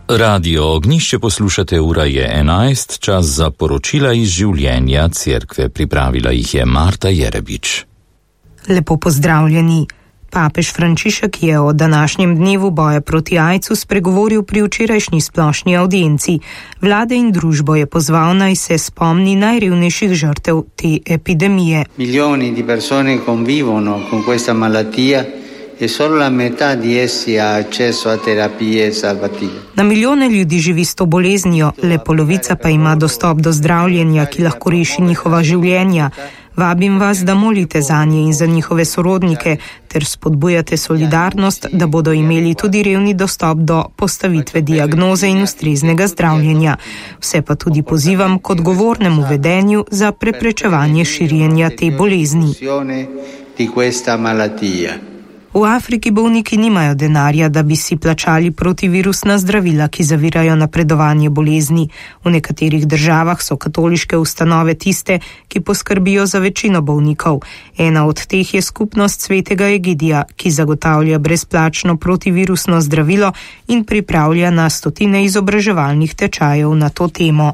Radio Ognišče poslušate, ura je 11, čas za poročila iz življenja cerkve. Pripravila jih je Marta Jerebič. Lepo pozdravljeni. Papež Frančišek je o današnjem dnevu boja proti AIDS-u spregovoril pri včerajšnji splošni audienci. Vlade in družbo je pozval, naj se spomni najrevnejših žrtev te epidemije. Milioni di persone convivono con questa malattia. Na milijone ljudi živi s to boleznijo, le polovica pa ima dostop do zdravljenja, ki lahko reši njihova življenja. Vabim vas, da molite zanje in za njihove sorodnike, ter spodbujate solidarnost, da bodo imeli tudi revni dostop do postavitve diagnoze in ustreznega zdravljenja. Vse pa tudi pozivam k odgovornemu vedenju za preprečevanje širjenja te bolezni. V Afriki bolniki nimajo denarja, da bi si plačali protivirusna zdravila, ki zavirajo napredovanje bolezni. V nekaterih državah so katoliške ustanove tiste, ki poskrbijo za večino bolnikov. Ena od teh je skupnost Svetega Egidija, ki zagotavlja brezplačno protivirusno zdravilo in pripravlja na stotine izobraževalnih tečajev na to temo.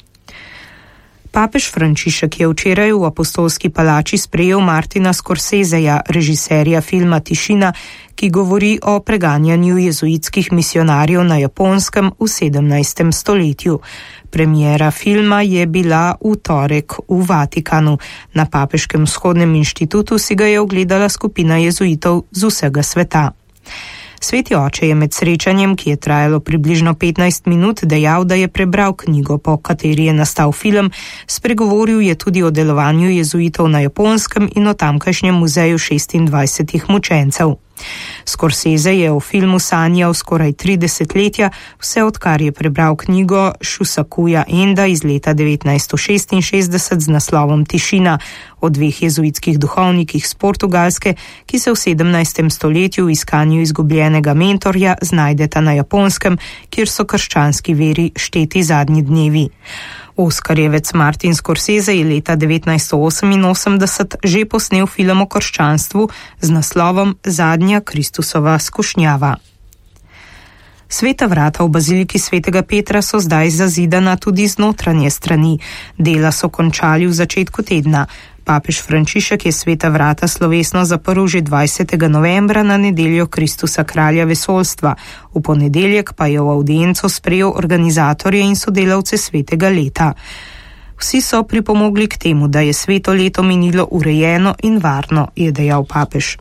Papež Frančišek je včeraj v Apostolski palači sprejel Martina Scorseseja, režiserja filma Tišina, ki govori o preganjanju jezuitskih misionarjev na Japonskem v 17. stoletju. Premiera filma je bila v torek v Vatikanu. Na Papeškem vzhodnem inštitutu si ga je ogledala skupina jezuitov z vsega sveta. Sveti oče je med srečanjem, ki je trajalo približno 15 minut, dejal, da je prebral knjigo, po kateri je nastal film, spregovoril je tudi o delovanju jezuitov na Japonskem in o tamkajšnjem muzeju 26 mučencev. Scorsese je v filmu sanjal skoraj 3 desetletja, vse odkar je prebral knjigo Shusakuja Enda iz leta 1966 z naslovom Tišina o 2 jezuitskih duhovnikih z Portugalske, ki se v 17. stoletju v iskanju izgubljenega mentorja znajdeta na Japonskem, kjer so krščanski veri šteti zadnji dnevi. Oskarjevec Martin Scorsese je leta 1988 že posnel film o krščanstvu z naslovom Zadnja Kristusova skušnjava. Sveta vrata v baziliki svetega Petra so zdaj zazidana tudi z notranje strani. Dela so končali v začetku tedna. Papež Frančišek je sveta vrata slovesno zaprl že 20. novembra na nedeljo Kristusa kralja vesoljstva. V ponedeljek pa je v audienco sprejel organizatorje in sodelavce svetega leta. Vsi so pripomogli k temu, da je sveto leto minilo urejeno in varno, je dejal papež.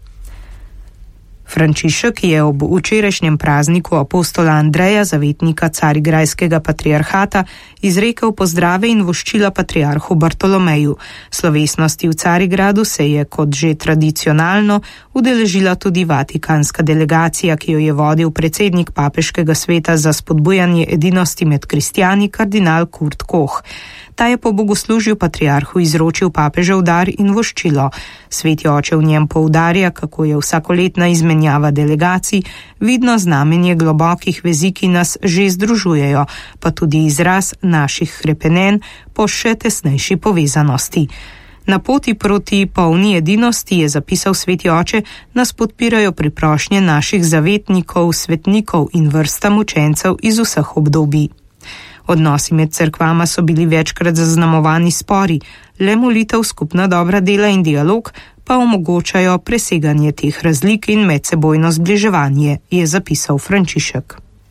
Frančišek je ob včerajšnjem prazniku apostola Andreja, zavetnika carigrajskega patriarhata, izrekel pozdrave in voščila patriarhu Bartolomeju. Slovesnosti v Carigradu se je, kot že tradicionalno, udeležila tudi vatikanska delegacija, ki jo je vodil predsednik papeškega sveta za spodbujanje edinosti med kristjani, kardinal Kurt Koch. Ta je po bogoslužju patriarhu izročil papežev dar in voščilo. Sveti oče v njem poudarja, kako je vsakoletna izmenjava delegacij vidno znamenje globokih vezi, ki nas že združujejo, pa tudi izraz naših hrepenenj po še tesnejši povezanosti. Na poti proti polni edinosti, je zapisal sveti oče, nas podpirajo priprošnje naših zavetnikov, svetnikov in vrsta mučencev iz vseh obdobij. Odnosi med cerkvama so bili večkrat zaznamovani spori, le molitev, skupna dobra dela in dialog pa omogočajo preseganje teh razlik in medsebojno zbliževanje, je zapisal Frančišek.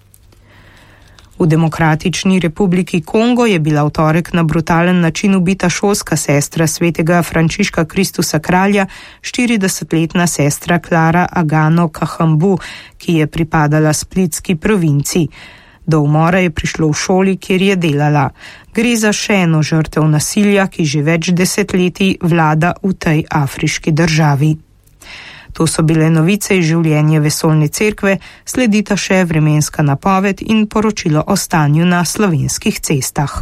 V Demokratični republiki Kongo je bila v torek na brutalen način ubita šolska sestra svetega Frančiška Kristusa kralja, 40-letna sestra Klara Agano Kahambu, ki je pripadala splitski provinci. Do umora je prišlo v šoli, kjer je delala. Gre za še eno žrtev nasilja, ki že več desetletij vlada v tej afriški državi. To so bile novice iz življenja vesoljne cerkve, sledita še vremenska napoved in poročilo o stanju na slovenskih cestah.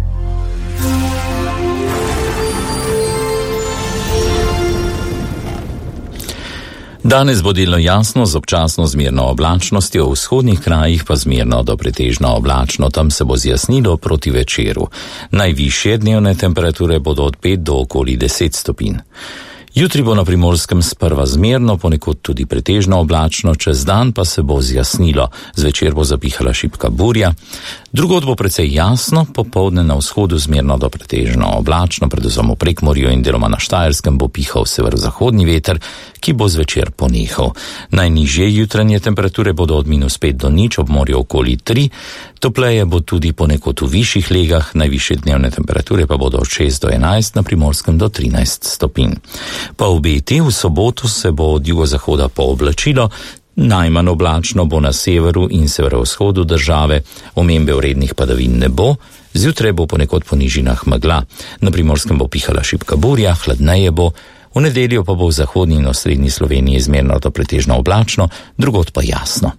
Danes bo delno jasno z občasno zmerno oblačnostjo, v vzhodnih krajih pa zmerno do pretežno oblačno, tam se bo zjasnilo proti večeru. Najvišje dnevne temperature bodo od 5 do okoli 10 stopinj. Jutri bo na Primorskem sprva zmerno, ponekod tudi pretežno oblačno, čez dan pa se bo zjasnilo, zvečer bo zapihala šibka burja. Drugod bo precej jasno, popoldne na vzhodu zmerno do pretežno oblačno, predvsem v Prekmorju in deloma na Štajerskem bo pihal severozahodni veter, ki bo zvečer ponehal. Najnižje jutranje temperature bodo od -5 do 0, ob morju okoli 3, topleje bo tudi ponekod v višjih legah, najvišje dnevne temperature pa bodo od 6 do 11, na Primorskem do 13 stopinj. Pa obeti, v soboto se bo od jugozahoda pooblačilo, najmanj oblačno bo na severu in severovzhodu države, omembe vrednih padavin ne bo, zjutraj bo ponekod po nižinah megla, na Primorskem bo pihala šibka burja, hladneje bo, v nedeljo pa bo v zahodni in osrednji Sloveniji zmerno do pretežno oblačno, drugod pa jasno.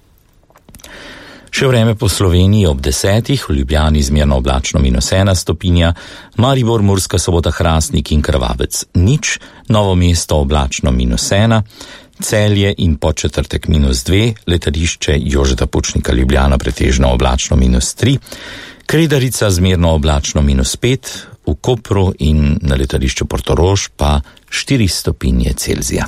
Še vreme po Sloveniji ob 10, v Ljubljani zmerno oblačno -1 stopinja, Maribor, Murska Sobota, Hrastnik in Krvavec 0, Novo mesto oblačno -1, Celje in Podčetrtek -2, letališče Jožeta Pučnika Ljubljana pretežno oblačno -3, Kredarica zmerno oblačno -5, v Kopru in na letališču Portorož pa 4 stopinje Celzija.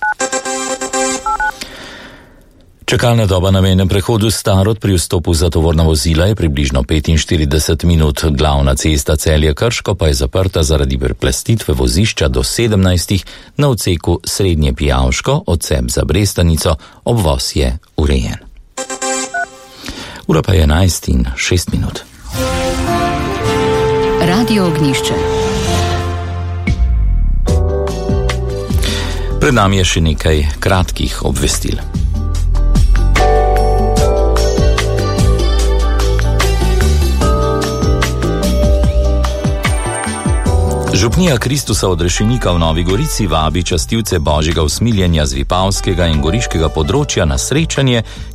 Čakalna doba na mejnem prehodu Starod pri vstopu za tovorna vozila je približno 45 minut. Glavna cesta Celje-Krško pa je zaprta zaradi preplastitve vozišča do 17 na odseku Srednje Pijavško od Cep za Brestanico, obvoz je urejen. Ura pa je 11:06. Radio Ognjišče. Pred nami je še nekaj kratkih obvestil. Župnija Kristusa Odrešenika v Novi Gorici vabi častilce božjega usmiljenja z Vipavskega in Goriškega področja na srečanje,